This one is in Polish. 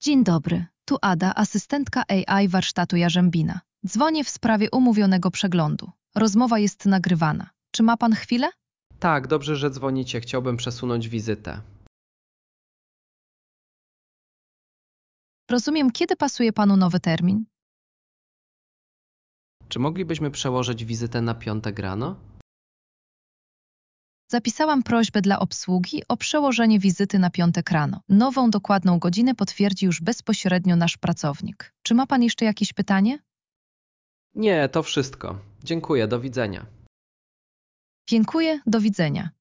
Dzień dobry, tu Ada, asystentka AI warsztatu Jarzębina. Dzwonię w sprawie umówionego przeglądu. Rozmowa jest nagrywana. Czy ma pan chwilę? Tak, dobrze, że dzwonicie. Chciałbym przesunąć wizytę. Rozumiem, kiedy pasuje panu nowy termin? Czy moglibyśmy przełożyć wizytę na piątek rano? Zapisałam prośbę dla obsługi o przełożenie wizyty na piątek rano. Nową dokładną godzinę potwierdzi już bezpośrednio nasz pracownik. Czy ma pan jeszcze jakieś pytanie? Nie, to wszystko. Dziękuję, do widzenia. Dziękuję, do widzenia.